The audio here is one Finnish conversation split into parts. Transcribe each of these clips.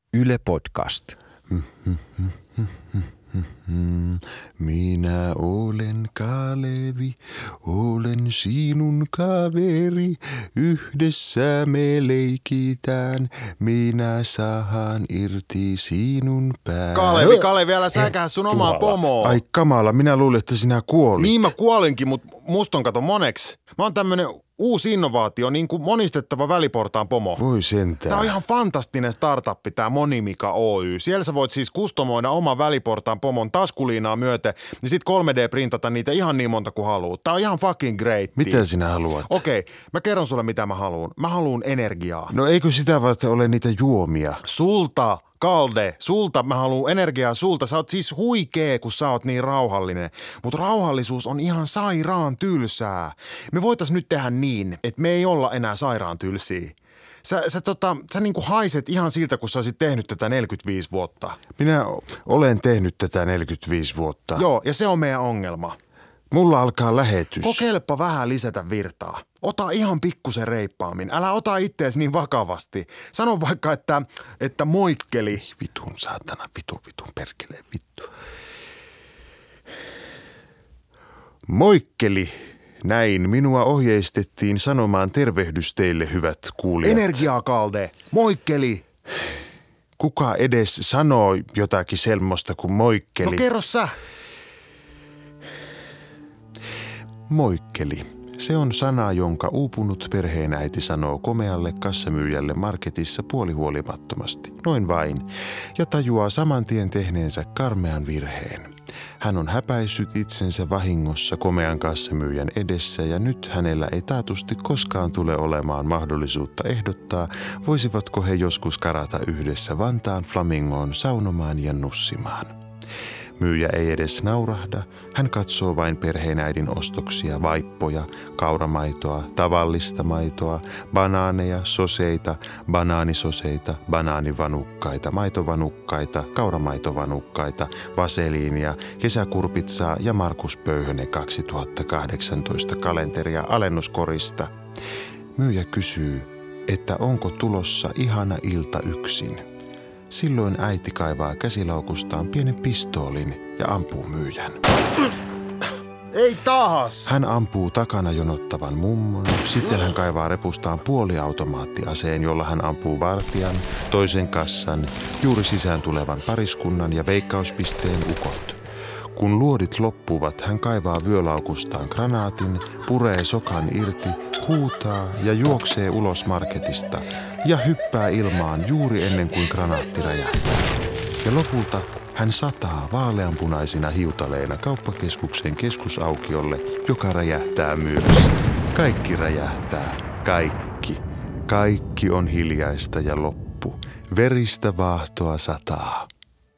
Yle Podcast. Minä olen Kalevi, olen sinun kaveri. Yhdessä me leikitään, minä saan irti sinun pää. Kalevi, älä säkää sun omaa pomoa. Ai kamala, minä luulin, että sinä kuolit. Niin mä kuolinkin, mutta musta on kato moneksi. Mä oon tämmönen uusi innovaatio, niin kuin monistettava väliportaan pomo. Voi sentään. Tää on ihan fantastinen startuppi, tää Monimika Oy. Siellä sä voit siis kustomoida oman väliportaan pomon taskuliinaa myöten, niin sit 3D-printata niitä ihan niin monta kuin haluut. Tää on ihan fucking great. Mitä sinä haluat? Okei, mä kerron sulle mitä mä haluun. Mä haluun energiaa. No eikö sitä varten ole niitä juomia? Sulta, Kalde, sulta mä haluun energiaa sulta. Sä oot siis huikee, kun sä oot niin rauhallinen. Mut rauhallisuus on ihan sairaan tylsää. Me voitais nyt tehdä niin, että me ei olla enää sairaan tylsiä. Sä niinku haiset ihan siltä, kun sä olisit tehnyt tätä 45 vuotta. Minä olen tehnyt tätä 45 vuotta. Joo, ja se on meidän ongelma. Mulla alkaa lähetys. Kokeilepa vähän lisätä virtaa. Ota ihan pikkusen reippaammin. Älä ota ittees niin vakavasti. Sano vaikka, että moikkeli. Vitun saatana, vitun perkeleen, vittu. Moikkeli. Näin minua ohjeistettiin sanomaan tervehdys teille, hyvät kuulijat. Energiaa, Kalde. Moikkeli. Kuka edes sanoo jotakin semmoista kuin moikkeli? No kerro sä. Moikkeli. Se on sana, jonka uupunut perheenäiti sanoo komealle kassamyyjälle marketissa puolihuolimattomasti, noin vain, ja tajuaa saman tien tehneensä karmean virheen. Hän on häpäissyt itsensä vahingossa komean kassamyyjän edessä ja nyt hänellä ei taatusti koskaan tule olemaan mahdollisuutta ehdottaa, voisivatko he joskus karata yhdessä Vantaan Flamingoon saunomaan ja nussimaan. Myyjä ei edes naurahda, hän katsoo vain perheenäidin ostoksia, vaippoja, kauramaitoa, tavallista maitoa, banaaneja, soseita, banaanisoseita, banaanivanukkaita, maitovanukkaita, kauramaitovanukkaita, vaseliinia, kesäkurpitsaa ja Markus Pöyhönen 2018 kalenteria alennuskorista. Myyjä kysyy, että onko tulossa ihana ilta yksin. Silloin äiti kaivaa käsilaukustaan pienen pistoolin ja ampuu myyjän. Ei taas! Hän ampuu takana jonottavan mummon, sitten hän kaivaa repustaan puoliautomaattiaseen, jolla hän ampuu vartijan, toisen kassan, juuri sisään tulevan pariskunnan ja veikkauspisteen ukot. Kun luodit loppuvat, hän kaivaa vyölaukustaan granaatin, puree sokan irti, huutaa ja juoksee ulos marketista ja hyppää ilmaan juuri ennen kuin granaatti räjähtää. Ja lopulta hän sataa vaaleanpunaisina hiutaleina kauppakeskuksen keskusaukiolle, joka räjähtää myös. Kaikki räjähtää. Kaikki. Kaikki on hiljaista ja loppu. Veristä vaahtoa sataa.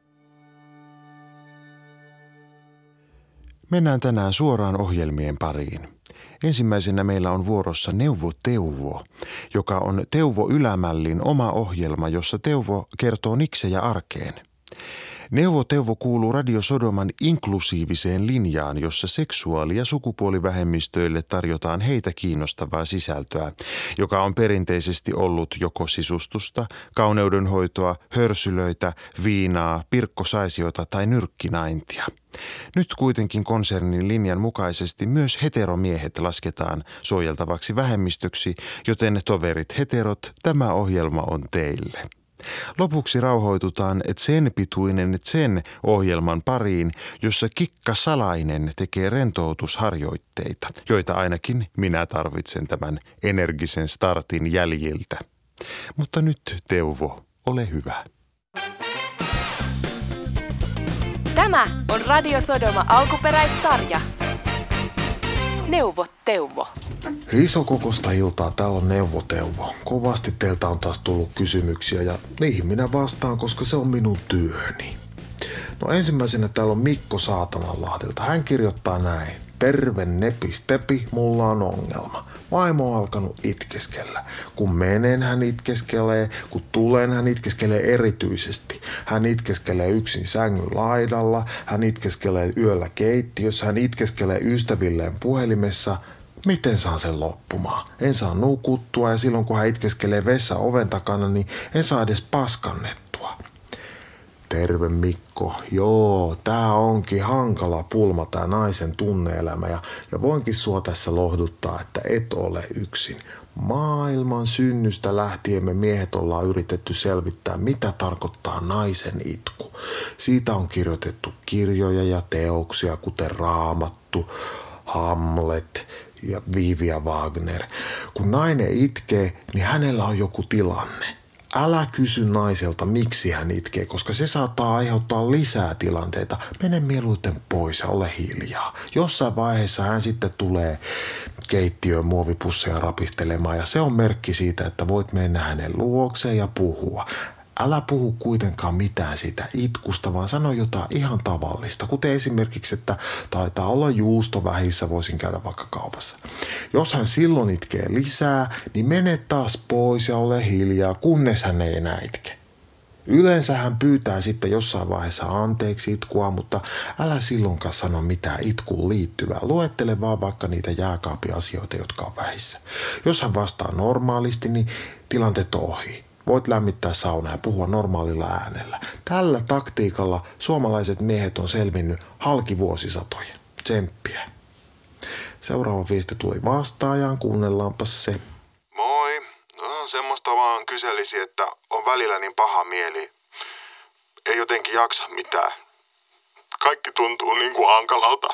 Mennään tänään suoraan ohjelmien pariin. Ensimmäisenä meillä on vuorossa Neuvo Teuvo, joka on Teuvo Ylämällin oma ohjelma, jossa Teuvo kertoo niksejä arkeen. Neuvo Teuvo kuuluu Radio Sodoman inklusiiviseen linjaan, jossa seksuaali- ja sukupuolivähemmistöille tarjotaan heitä kiinnostavaa sisältöä, joka on perinteisesti ollut joko sisustusta, kauneudenhoitoa, hörsylöitä, viinaa, pirkkosaisiota tai nyrkkinaintia. Nyt kuitenkin konsernin linjan mukaisesti myös heteromiehet lasketaan suojeltavaksi vähemmistöksi, joten toverit heterot, tämä ohjelma on teille. Lopuksi rauhoitutaan Zen pituinen Zen ohjelman pariin, jossa Kikka Salainen tekee rentoutusharjoitteita, joita ainakin minä tarvitsen tämän energisen startin jäljiltä. Mutta nyt Teuvo, ole hyvä. Tämä on Radio Sodoma alkuperäissarja. Neuvo Teuvo. Isokokosta iltaa, täällä on Neuvo Teuvo. Kovasti teiltä on taas tullut kysymyksiä ja niihin minä vastaan, koska se on minun työni. No ensimmäisenä täällä on Mikko Saatananlahdelta. Hän kirjoittaa näin. Terve nepistepi, mulla on ongelma. Vaimo on alkanut itkeskellä. Kun menen, hän itkeskelee. Kun tulen, hän itkeskelee erityisesti. Hän itkeskelee yksin sängyn laidalla. Hän itkeskelee yöllä keittiössä. Hän itkeskelee ystävilleen puhelimessa. Miten saan sen loppumaan? En saa nukuttua ja silloin kun hän itkeskelee vessa oven takana, niin en saa edes paskannettua. Terve Mikko. Joo, tää onkin hankala pulma tää naisen tunne-elämä ja voinkin sua tässä lohduttaa, että et ole yksin. Maailman synnystä lähtien me miehet ollaan yritetty selvittää, mitä tarkoittaa naisen itku. Siitä on kirjoitettu kirjoja ja teoksia, kuten Raamattu, Hamlet ja Viivia Wagner. Kun nainen itkee, niin hänellä on joku tilanne. Älä kysy naiselta, miksi hän itkee, koska se saattaa aiheuttaa lisää tilanteita. Mene mieluiten pois ja ole hiljaa. Jossain vaiheessa hän sitten tulee keittiöön muovipusseja rapistelemaan ja se on merkki siitä, että voit mennä hänen luokseen ja puhua. Älä puhu kuitenkaan mitään siitä itkusta, vaan sano jotain ihan tavallista, kuten esimerkiksi, että taitaa olla juusto vähissä, voisin käydä vaikka kaupassa. Jos hän silloin itkee lisää, niin mene taas pois ja ole hiljaa, kunnes hän ei enää itke. Yleensä hän pyytää sitten jossain vaiheessa anteeksi itkua, mutta älä silloinkaan sano mitään itkuun liittyvää. Luettele vaan vaikka niitä jääkaapiasioita, jotka on vähissä. Jos hän vastaa normaalisti, niin tilanteet on ohi. Voit lämmittää saunaa ja puhua normaalilla äänellä. Tällä taktiikalla suomalaiset miehet on selvinnyt halki vuosisatoja. Tsemppiä. Seuraava viesti tuli vastaajaan, kuunnellaanpas se. Moi. No, semmoista vaan kyselisi, että on välillä niin paha mieli. Ei jotenkin jaksa mitään. Kaikki tuntuu niin kuin hankalalta.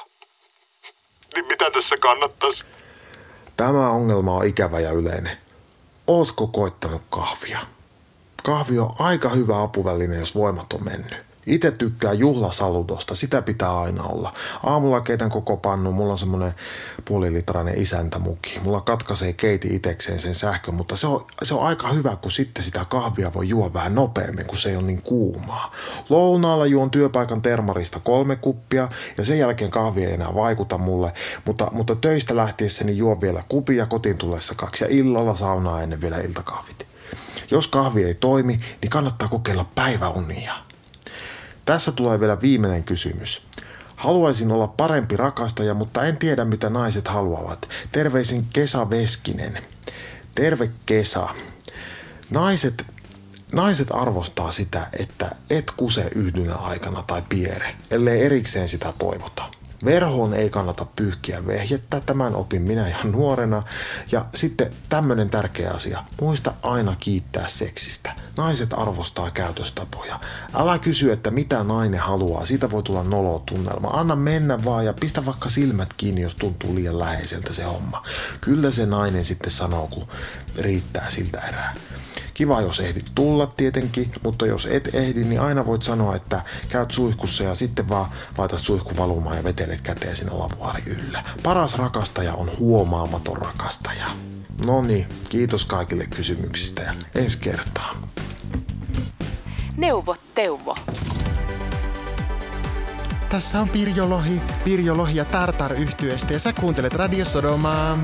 Niin mitä tässä kannattaisi? Tämä ongelma on ikävä ja yleinen. Ootko koittanut kahvia? Kahvi on aika hyvä apuväline, jos voimat on mennyt. Itse tykkään juhlasaludosta, sitä pitää aina olla. Aamulla keitän koko pannu, mulla on semmoinen puolilitrainen isäntämuki. Mulla katkaisee keiti itekseen sen sähkön, mutta se on aika hyvä, kun sitten sitä kahvia voi juoda vähän nopeammin, kun se ei ole niin kuumaa. Lounaalla juon työpaikan termarista 3 kuppia ja sen jälkeen kahvi ei enää vaikuta mulle, mutta töistä lähtiessäni juon vielä kupin ja kotiin tullessa 2 ja illalla saunaa ennen vielä iltakahvit. Jos kahvi ei toimi, niin kannattaa kokeilla päiväunia. Tässä tulee vielä viimeinen kysymys. Haluaisin olla parempi rakastaja, mutta en tiedä mitä naiset haluavat. Terveisin Kesa Veskinen. Terve Kesa. Naiset arvostaa sitä, että et kuse yhdynä aikana tai piere, ellei erikseen sitä toivota. Verhoon ei kannata pyyhkiä vehjettä, tämän opin minä ihan nuorena. Ja sitten tämmönen tärkeä asia, muista aina kiittää seksistä. Naiset arvostaa käytöstapoja. Älä kysy, että mitä nainen haluaa, siitä voi tulla nolotunnelma. Anna mennä vaan ja pistä vaikka silmät kiinni, jos tuntuu liian läheiseltä se homma. Kyllä se nainen sitten sanoo, kun riittää siltä erää. Kiva, jos ehdit tulla tietenkin, mutta jos et ehdi, niin aina voit sanoa, että käyt suihkussa ja sitten vaan laitat suihku valumaan ja vetelet käteen sinne lavuaari yllä. Paras rakastaja on huomaamaton rakastaja. Noniin, kiitos kaikille kysymyksistä ja ensi kertaan. Neuvo Teuvo. Tässä on Pirjo Lohi ja Tartar -yhtyeestä ja sä kuuntelet Radio Sodomaa.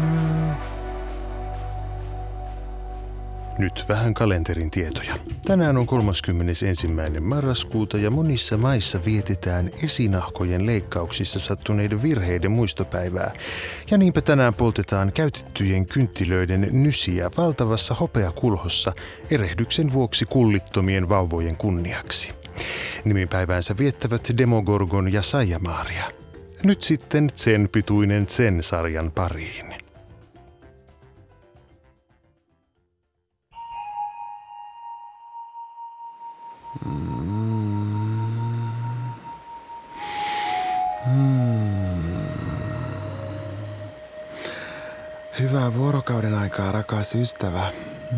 Nyt vähän kalenterin tietoja. Tänään on 31. marraskuuta ja monissa maissa vietetään esinahkojen leikkauksissa sattuneiden virheiden muistopäivää. Ja niinpä tänään poltetaan käytettyjen kynttilöiden nysiä valtavassa hopeakulhossa erehdyksen vuoksi kullittomien vauvojen kunniaksi. Nimipäiväänsä viettävät Demogorgon ja Saijamaaria. Nyt sitten Zen-pituinen Zen-sarjan pariin. Hyvää vuorokauden aikaa, rakas ystävä.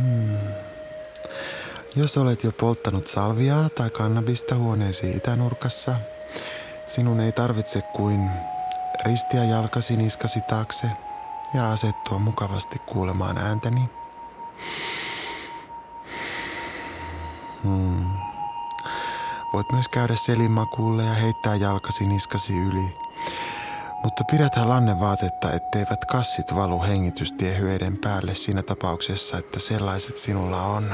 Jos olet jo polttanut salviaa tai kannabista huoneesi itänurkassa, sinun ei tarvitse kuin ristiä jalkasi niskasi taakse ja asettua mukavasti kuulemaan ääntäni. Voit myös käydä selinmakuulle ja heittää jalkasi niskasi yli. Mutta pidäthän lannevaatetta, etteivät kassit valu hengitystiehyöiden päälle siinä tapauksessa, että sellaiset sinulla on.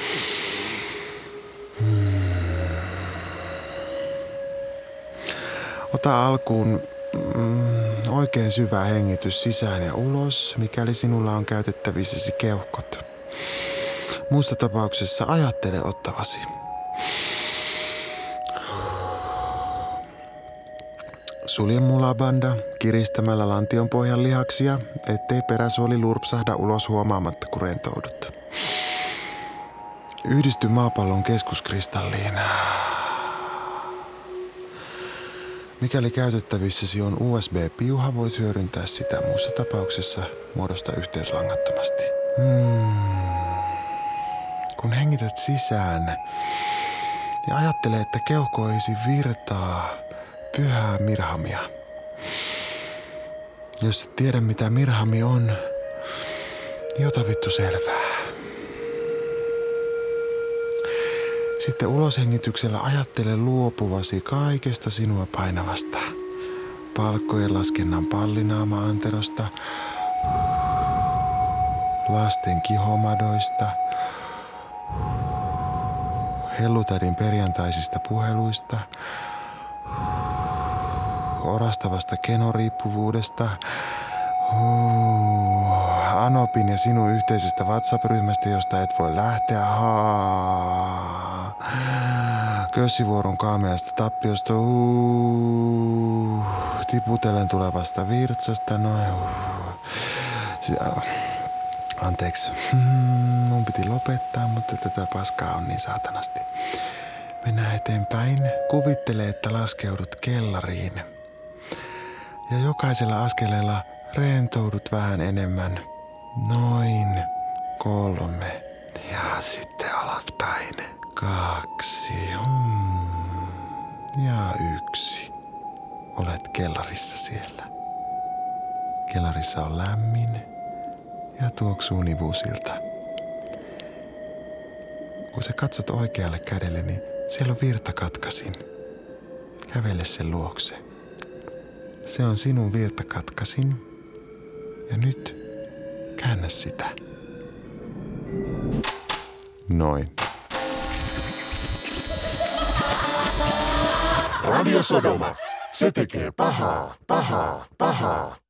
Ota alkuun oikein syvä hengitys sisään ja ulos, mikäli sinulla on käytettävissäsi keuhkot. Muussa tapauksessa ajattele ottavasi. Sulje mulabanda kiristämällä lantion pohjan lihaksia, ettei peräsuoli lurpsahda ulos huomaamatta, kun rentoudut. Yhdisty maapallon keskuskristalliin. Mikäli käytettävissäsi on USB-piuha, voit hyödyntää sitä, muussa tapauksessa muodosta yhteys langattomasti. Kun hengität sisään ja ajattele, että keuhkoisi virtaa pyhää mirhamia. Jos et tiedä, mitä mirhami on, niin ota vittu selvää. Sitten uloshengityksellä ajattele luopuvasi kaikesta sinua painavasta. Palkkojen laskennan pallinaama-anterosta, lasten kihomadoista, hellutädin perjantaisista puheluista, orastavasta kenoriippuvuudesta, Anopin ja sinun yhteisestä WhatsApp-ryhmästä, josta et voi lähteä, Kössivuoron kaameasta tappiosta, tiputellen tulevasta virtsasta, Anteeksi, mun piti lopettaa, mutta tätä paskaa on niin saatanasti. Mennään eteenpäin. Kuvittele, että laskeudut kellariin. Ja jokaisella askeleella rentoudut vähän enemmän. Noin 3. Ja sitten alaspäin. 2. Ja 1. Olet kellarissa siellä. Kellarissa on lämmin ja tuoksuu nivusilta. Kun sä katsot oikealle kädelle, niin siellä on virtakatkasin. Kävele sen luokse. Se on sinun virtakatkasin. Ja nyt käännä sitä. Noin. Radio Sodoma. Se tekee pahaa, pahaa, pahaa.